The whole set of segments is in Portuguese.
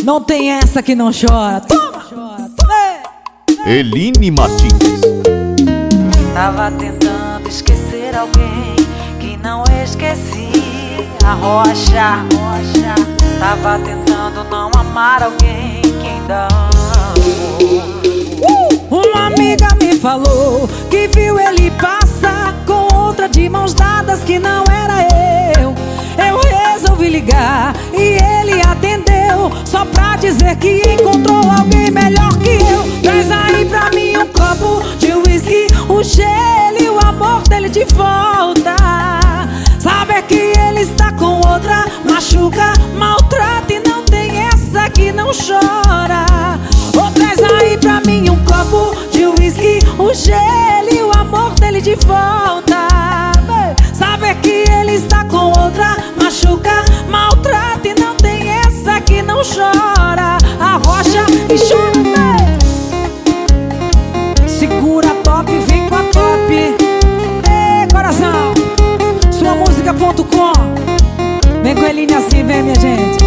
Não tem essa que não chora. Toma! Eline Martins. Tava tentando esquecer alguém que não esqueci. A Rocha. Tava tentando não amar alguém que ainda amo. Uma amiga me falou que viu ele passar com outra de mãos dadas que não era eu. Eu resolvi ligar e ele atendeu, só pra dizer que encontrou alguém melhor que eu. Traz aí pra mim um copo de whisky, o gelo e o amor dele de volta. Saber que ele está com outra machuca, maltrata e não tem essa que não chora. Ou traz aí pra mim um copo de whisky, o gelo e o amor dele de volta. Saber que ele está com outra machuca, maltrata e não tem essa que não chora. A Rocha e chora, véi. Segura a top, vem com a top. Ei, coração, suamusica.com. Vem com a Eline assim, vem minha gente.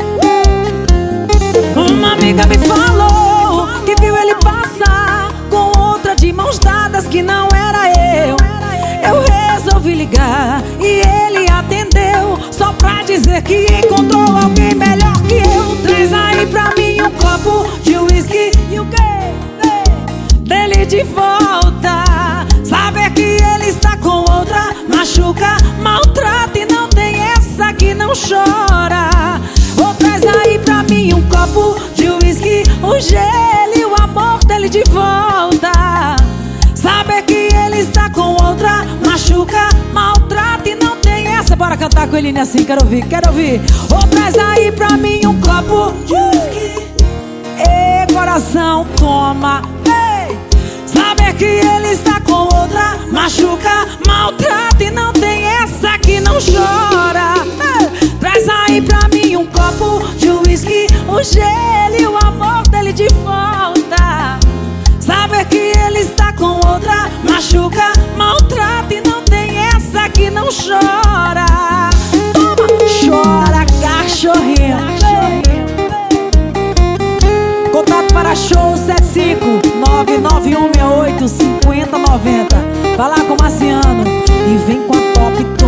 Uma amiga me falou que viu ele passar com outra de mãos dadas que não era eu. Eu resolvi ligar e ele atendeu, só pra dizer que encontrou alguém melhor que eu. Traz aí pra mim um copo de whisky e o quê? Dele de volta. Saber que ele está com outra machuca, maltrata e não tem essa que não chora. Ou traz aí pra mim um copo de whisky, o gelo e o amor dele de volta. Saber que ele está com outra machuca, maltrata e não tem essa. Bora cantar com ele assim, quero ouvir, quero ouvir. Ou traz aí pra mim um copo de whisky. Ei, coração, toma. Ei, saber que ele está com outra machuca, maltrata e não tem essa que não chora. Ei, traz aí pra mim um copo de whisky, o gelo e o amor dele de volta. Saber que ele está com outra machuca, maltrata e não tem essa que não chora. Toma! Chora, cachorrinho. Contato para show 75991685090. Vai lá com o Marciano e vem com a top.